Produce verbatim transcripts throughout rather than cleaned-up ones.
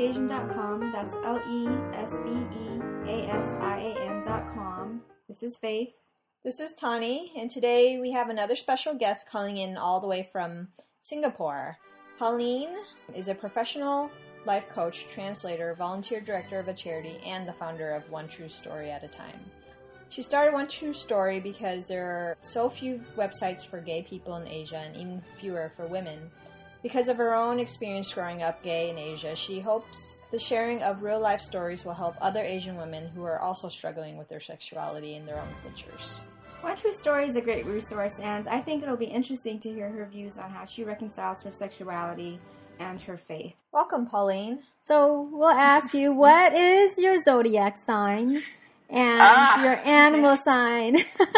lesbeasian dot com. That's L E S B E A S I A N dot com. This is Faith. This is Tani, and today we have another special guest calling in all the way from Singapore. Pauline is a professional life coach, translator, volunteer director of a charity, and the founder of One True Story at a Time. She started One True Story because there are so few websites for gay people in Asia and even fewer for women. Because of her own experience growing up gay in Asia, she hopes the sharing of real-life stories will help other Asian women who are also struggling with their sexuality in their own cultures. One True Story is a great resource, and I think it'll be interesting to hear her views on how she reconciles her sexuality and her faith. Welcome, Pauline. So we'll ask you, what is your zodiac sign and ah, your animal yes. sign?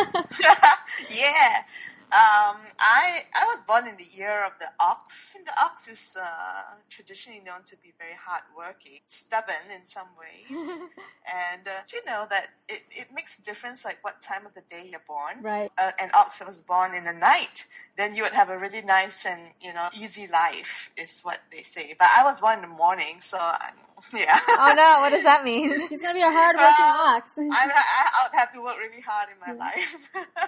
yeah. Um, I I was born in the year of the ox. And the ox is uh, traditionally known to be very hardworking, stubborn in some ways, and uh, you know that it, it makes a difference like what time of the day you're born. Right. Uh, an ox that was born in the night, then you would have a really nice and you know easy life, is what they say. But I was born in the morning, so I'm, yeah. Oh no, what does that mean? She's gonna be a hard-working well, ox. I, I I would have to work really hard in my life.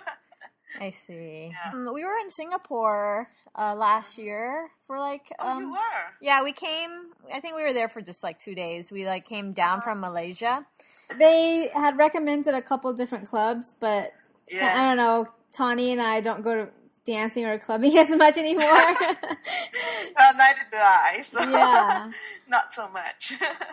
I see. Yeah. Um, we were in Singapore uh, last year for like. Um, oh, you were? Yeah, we came. I think we were there for just like two days. We like came down Uh-huh. from Malaysia. They had recommended a couple different clubs, but Yeah. I don't know. Tawny and I don't go to dancing or clubbing as much anymore. Well, neither do I. So Yeah. not so much.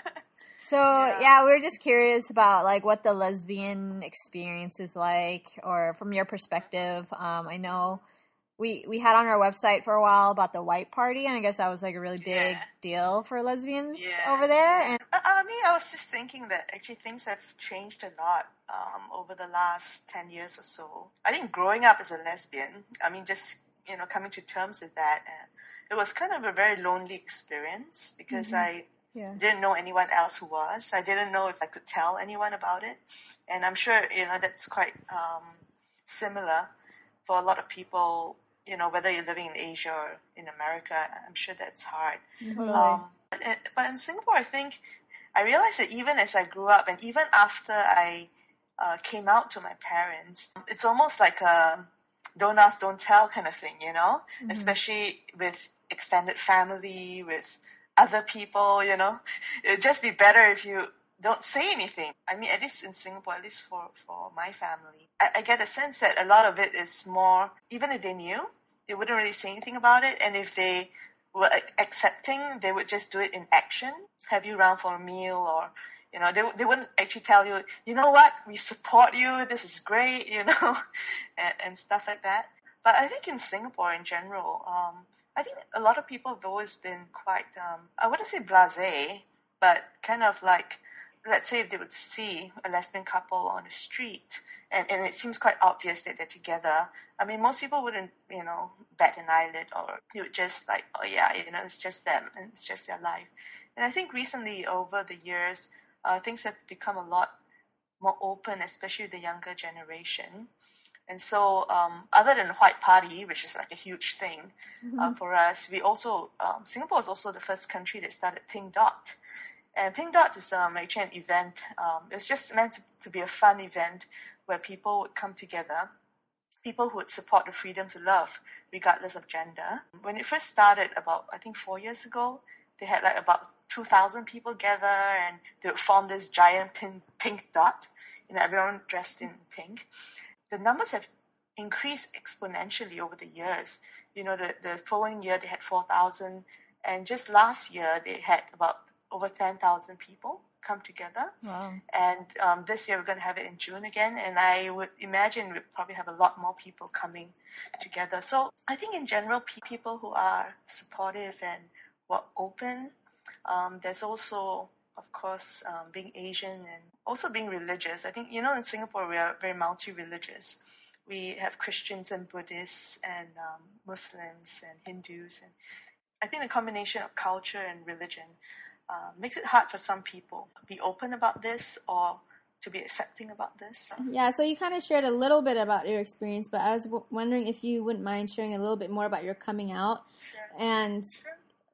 So yeah. Yeah. we were just curious about like what the lesbian experience is like, or from your perspective. Um, I know we we had on our website for a while about the white party, and I guess that was like a really big Yeah. deal for lesbians Yeah. over there. And I, I mean, I was just thinking that actually things have changed a lot um, over the last ten years or so. I think growing up as a lesbian, I mean, just, you know, coming to terms with that, uh, it was kind of a very lonely experience because I yeah, didn't know anyone else who was. I didn't know if I could tell anyone about it. And I'm sure, you know, that's quite um, similar for a lot of people, you know, whether you're living in Asia or in America. I'm sure that's hard. totally. Um, but, but in Singapore, I think I realized that even as I grew up and even after I uh, came out to my parents, it's almost like a don't ask, don't tell kind of thing, you know, Mm-hmm. especially with extended family, with other people, you know. It'd just be better if you don't say anything. I mean, at least in Singapore, at least for, for my family, I, I get a sense that a lot of it is more, even if they knew, they wouldn't really say anything about it. And if they were accepting, they would just do it in action, have you round for a meal, or, you know, they, they wouldn't actually tell you, you know what, we support you, this is great, you know, and, and stuff like that. But I think in Singapore in general, um, I think a lot of people have always been quite, um, I wouldn't say blasé, but kind of like, let's say if they would see a lesbian couple on the street and, and it seems quite obvious that they're together, I mean, most people wouldn't, you know, bat an eyelid, or you would just like, oh yeah, you know, it's just them and it's just their life. And I think recently over the years, uh, things have become a lot more open, especially the younger generation. And so, um, other than White Party, which is like a huge thing Mm-hmm. uh, for us, we also, um, Singapore is also the first country that started Pink Dot. And Pink Dot is um, actually an event, um, it's just meant to, to be a fun event where people would come together, people who would support the freedom to love, regardless of gender. When it first started about, I think, four years ago, they had like about two thousand people gather and they would form this giant pink, pink dot, you know, everyone dressed in pink. The numbers have increased exponentially over the years. You know, the, the following year they had four thousand, and just last year they had about over ten thousand people come together. Wow. And um, this year we're going to have it in June again, and I would imagine we'll probably have a lot more people coming together. So I think in general, pe- people who are supportive and were open, um, there's also, of course, um, being Asian and also being religious. I think, you know, in Singapore, we are very multi-religious. We have Christians and Buddhists and um, Muslims and Hindus. And I think the combination of culture and religion uh, makes it hard for some people to be open about this or to be accepting about this. Yeah, so you kind of shared a little bit about your experience, but I was w- wondering if you wouldn't mind sharing a little bit more about your coming out Sure. and Sure.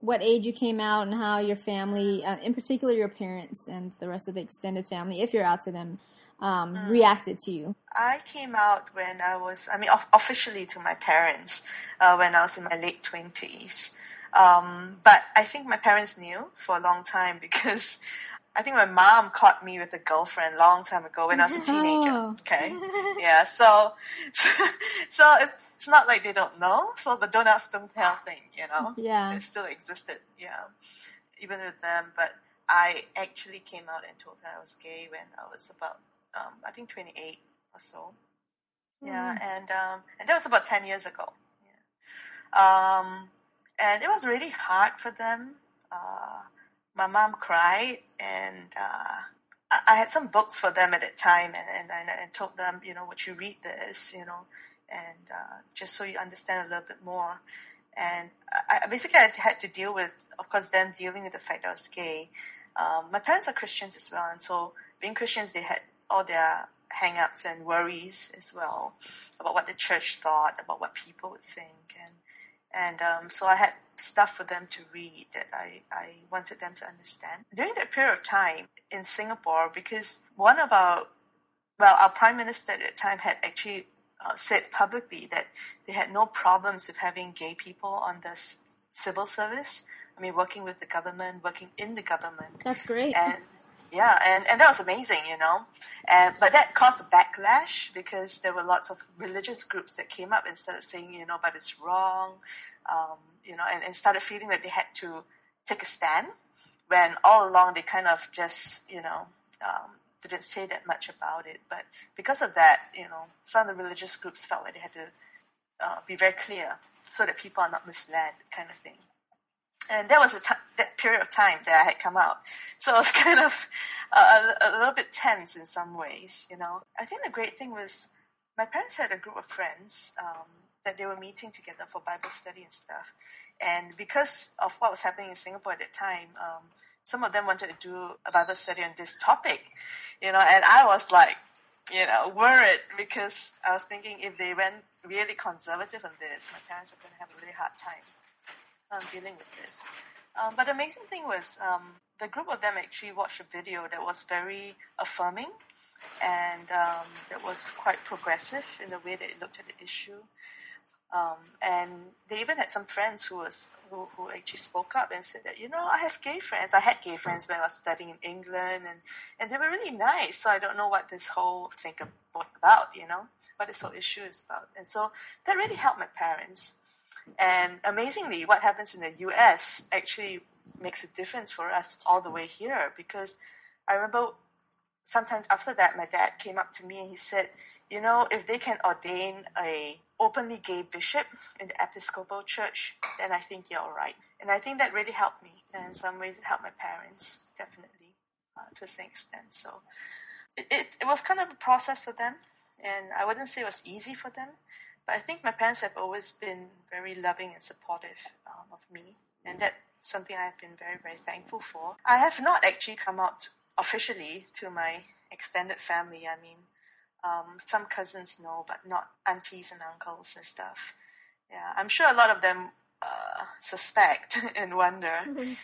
what age you came out and how your family, uh, in particular your parents and the rest of the extended family, if you're out to them, um, mm. reacted to you. I came out when I was, I mean, officially to my parents uh, when I was in my late twenties. Um, but I think my parents knew for a long time because I think my mom caught me with a girlfriend a long time ago when I was a teenager. Okay. Yeah. So, so it's not like they don't know. So the don't ask, don't tell thing, you know, yeah, it still existed. Yeah. Even with them. But I actually came out and told her I was gay when I was about, um, I think twenty-eight or so. Yeah. Mm. And, um, and that was about ten years ago. Yeah. Um, and it was really hard for them. Uh, My mom cried, and uh, I, I had some books for them at that time, and, and, I, and told them, you know, would you read this, you know, and uh, just so you understand a little bit more. And I, I basically I had to deal with, of course, them dealing with the fact that I was gay. Um, my parents are Christians as well, and so being Christians, they had all their hang-ups and worries as well about what the church thought, about what people would think, and and um, so I had stuff for them to read that I, I wanted them to understand. During that period of time in Singapore, because one of our, well, our Prime Minister at that time had actually uh, said publicly that they had no problems with having gay people on the s- civil service. I mean, working with the government, working in the government. That's great. And yeah, and, and that was amazing, you know. And but that caused a backlash because there were lots of religious groups that came up and started saying, you know, but it's wrong, um, you know, and, and started feeling that they had to take a stand when all along they kind of just, you know, um, didn't say that much about it. But because of that, you know, some of the religious groups felt like they had to uh, be very clear so that people are not misled, kind of thing. And that was a t- that period of time that I had come out. So it was kind of uh, a, a little bit tense in some ways, you know. I think the great thing was my parents had a group of friends um, that they were meeting together for Bible study and stuff. And because of what was happening in Singapore at that time, um, some of them wanted to do a Bible study on this topic, you know. And I was like, you know, worried because I was thinking if they went really conservative on this, my parents are going to have a really hard time Um, dealing with this. Um, but the amazing thing was um, the group of them actually watched a video that was very affirming and um, that was quite progressive in the way that it looked at the issue. Um, and they even had some friends who was who, who actually spoke up and said that, you know, I have gay friends. I had gay friends when I was studying in England, and, and they were really nice. So I don't know what this whole thing about, you know, what this whole issue is about. And so that really helped my parents. And amazingly, what happens in the U S actually makes a difference for us all the way here. Because I remember sometimes after that, my dad came up to me and he said, you know, if they can ordain a openly gay bishop in the Episcopal Church, then I think you're all right. And I think that really helped me. And in some ways, it helped my parents, definitely, uh, to a certain extent. So it, it, it was kind of a process for them. And I wouldn't say it was easy for them. But I think my parents have always been very loving and supportive um, of me. And that's something I've been very, very thankful for. I have not actually come out officially to my extended family. I mean, um, some cousins know, but not aunties and uncles and stuff. Yeah, I'm sure a lot of them uh, suspect and wonder.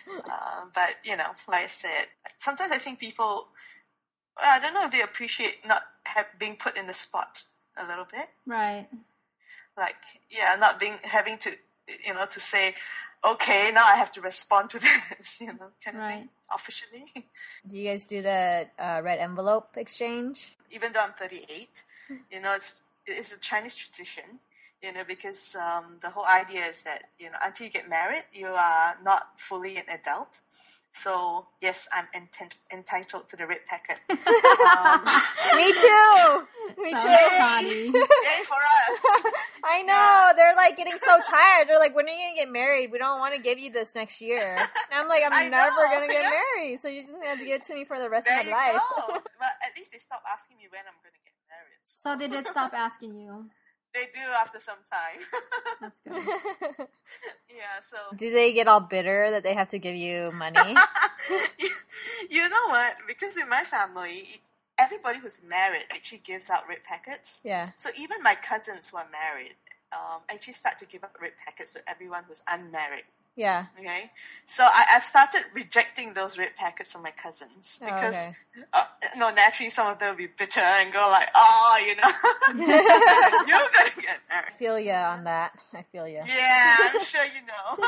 uh, but, you know, like I said, sometimes I think people, well, I don't know if they appreciate not have, being put in the spot a little bit. Right. Like, yeah, not being, having to, you know, to say, okay, now I have to respond to this, you know, kind of right. thing, officially. Do you guys do the uh, red envelope exchange? Even though I'm thirty-eight, you know, it's it's a Chinese tradition, you know, because um, the whole idea is that, you know, until you get married, you are not fully an adult. So, yes, I'm ent- entitled to the red packet. Um, Me too! Me Sounds too! funny. Yay for us! I know! They're like getting so tired. They're like, when are you going to get married? We don't want to give you this next year. And I'm like, I'm I never know, going to get yeah. married. So you just have to give it to me for the rest There of my you life. go. But at least they stop asking me when I'm going to get married. So. So they did stop asking you. They do after some time. That's good. Yeah, so. Do they get all bitter that they have to give you money? you, you know what? Because in my family, everybody who's married actually gives out red packets. Yeah. So even my cousins who are married um, actually start to give out red packets to everyone who's unmarried. Yeah. Okay, so I, I've started rejecting those red packets from my cousins because, Oh, okay. uh, no, naturally some of them will be bitter and go like, oh, you know, you're gonna get I married. feel you on that. I feel you. Yeah, I'm sure you know.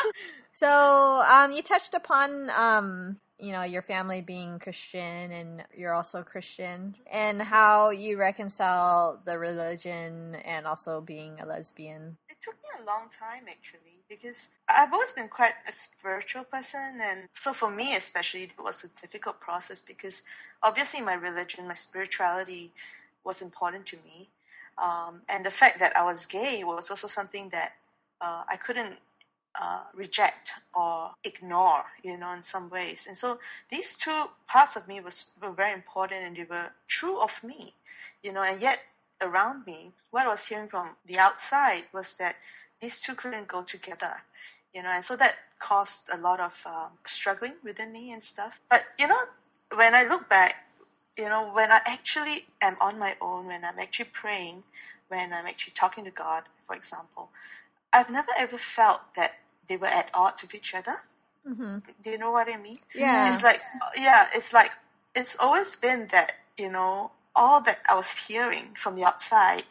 So, um, you touched upon, um, you know, your family being Christian and you're also Christian, and how you reconcile the religion and also being a lesbian. It took me a long time actually because I've always been quite a spiritual person, and so for me especially it was a difficult process because obviously my religion, my spirituality was important to me, um, and the fact that I was gay was also something that uh, I couldn't uh, reject or ignore, you know, in some ways. And so these two parts of me was were very important, and they were true of me, you know. And yet around me, what I was hearing from the outside was that these two couldn't go together, you know. And so that caused a lot of um, struggling within me and stuff. But you know, when I look back, you know, when I actually am on my own, when I'm actually praying, when I'm actually talking to God, for example, I've never ever felt that they were at odds with each other. Mm-hmm. Do you know what I mean? Yeah. It's like, yeah, it's like, it's always been that, you know, all that I was hearing from the outside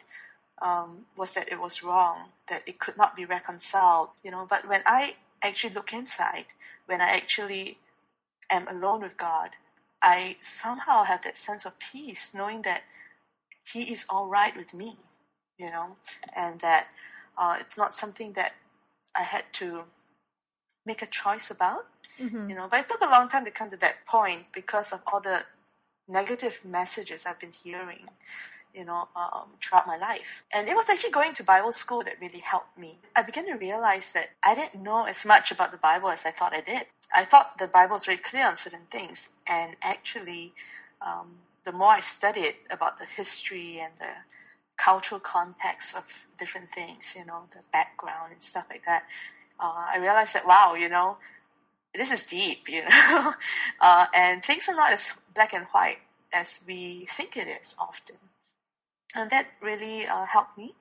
um, was that it was wrong, that it could not be reconciled, you know. But when I actually look inside, when I actually am alone with God, I somehow have that sense of peace, knowing that He is all right with me, you know, and that uh, it's not something that I had to make a choice about, Mm-hmm. you know. But it took a long time to come to that point because of all the negative messages I've been hearing, you know, um, throughout my life. And it was actually going to Bible school that really helped me. I began to realize that I didn't know as much about the Bible as I thought I did. I thought the Bible was very clear on certain things, and actually, um, the more I studied about the history and the cultural context of different things, you know, the background and stuff like that, uh, I realized that, wow, you know, this is deep, you know, uh, and things are not as black and white as we think it is often. And that really uh, helped me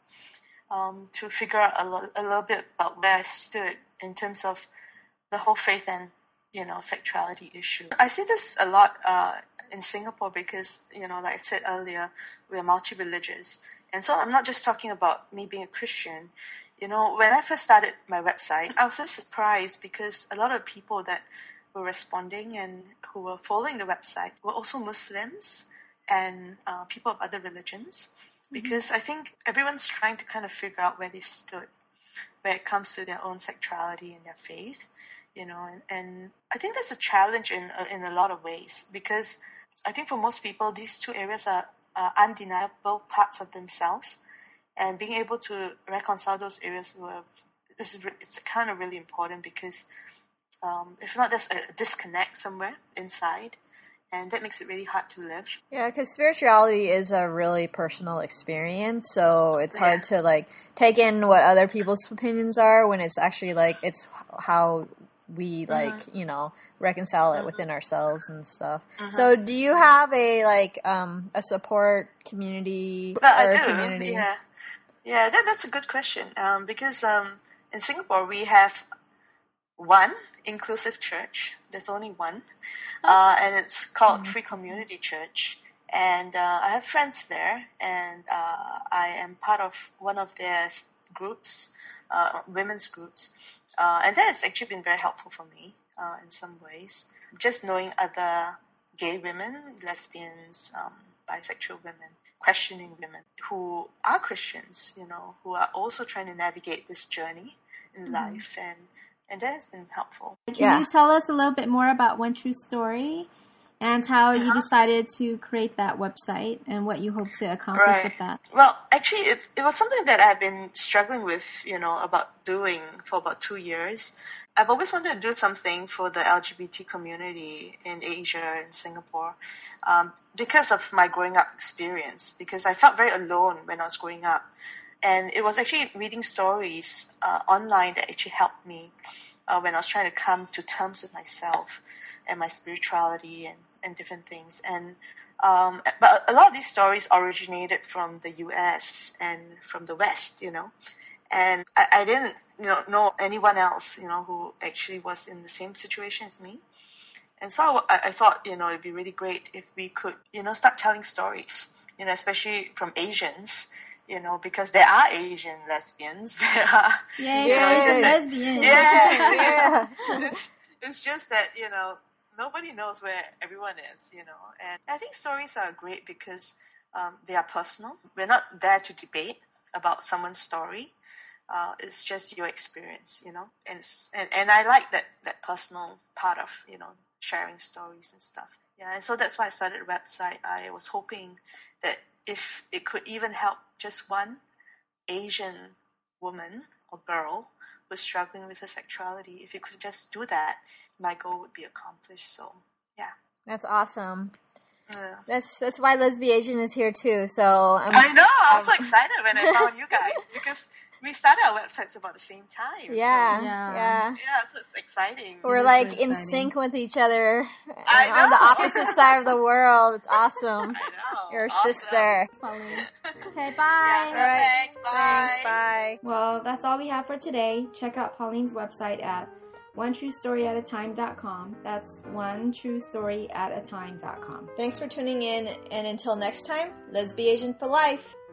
um, to figure out a, lo- a little bit about where I stood in terms of the whole faith and, you know, sexuality issue. I see this a lot uh, in Singapore because, you know, like I said earlier, we're multi-religious. And so I'm not just talking about me being a Christian. You know, when I first started my website, I was so surprised because a lot of people that were responding and who were following the website were also Muslims and uh, people of other religions. Because I think everyone's trying to kind of figure out where they stood when it comes to their own sexuality and their faith, you know, and, and I think that's a challenge in in a lot of ways because I think for most people these two areas are uh, undeniable parts of themselves, and being able to reconcile those areas were is it's kind of really important because um, if not, there's a disconnect somewhere inside. And that makes it really hard to live. Yeah, because spirituality is a really personal experience, so it's hard Yeah. to, like, take in what other people's opinions are when it's actually, like, it's how we, like, Mm-hmm. you know, reconcile it Mm-hmm. within ourselves and stuff. Mm-hmm. So do you have a, like, um, a support community Well, or I a do. community? Yeah, yeah. That that's a good question. Um, because um, in Singapore we have one inclusive church. There's only one, uh, and it's called Free Community Church. And uh, I have friends there, and uh, I am part of one of their s- groups, uh, women's groups, uh, and that has actually been very helpful for me uh, in some ways. Just knowing other gay women, lesbians, um, bisexual women, questioning women who are Christians, you know, who are also trying to navigate this journey in life, and and that has been helpful. Can Yeah. you tell us a little bit more about One True Story and how you decided to create that website and what you hope to accomplish Right. with that? Well, actually, it's, it was something that I've been struggling with, you know, about doing for about two years. I've always wanted to do something for the L G B T community in Asia, in Singapore, um, because of my growing up experience, because I felt very alone when I was growing up. And it was actually reading stories uh, online that actually helped me uh, when I was trying to come to terms with myself and my spirituality and, and different things. And um, but a lot of these stories originated from the U S and from the West, you know. And I, I didn't, you know, know anyone else, you know, who actually was in the same situation as me. And so I, I thought, you know, it'd be really great if we could, you know, start telling stories, you know, especially from Asians, you know, because there are Asian lesbians. There are, Yay, you know, it's Asian just that- lesbians. yeah, Yeah. it's, it's just that, you know, nobody knows where everyone is, you know. And I think stories are great because um, they are personal. We're not there to debate about someone's story. Uh, it's just your experience, you know. And, it's, and and I like that that personal part of, you know, sharing stories and stuff. Yeah, and so that's why I started a website. I was hoping that if it could even help just one Asian woman or girl who's struggling with her sexuality, if you could just do that, my goal would be accomplished. So, yeah. That's awesome. Yeah. That's that's why Lesbi Asian is here too. So I'm, I know. I was so excited when I found you guys because we started our websites about the same time. yeah, So, Yeah. yeah. yeah, so it's exciting. We're is like really in exciting. sync with each other I on the know. opposite side of the world. It's awesome. I know. Your Awesome. sister. Pauline. Okay, Yeah, bye. All right. thanks. Bye. Thanks. Bye. Well, that's all we have for today. Check out Pauline's website at one true story at a time dot com. That's one true story at a time dot com. Thanks for tuning in, and until next time, Lesbi Asian for life.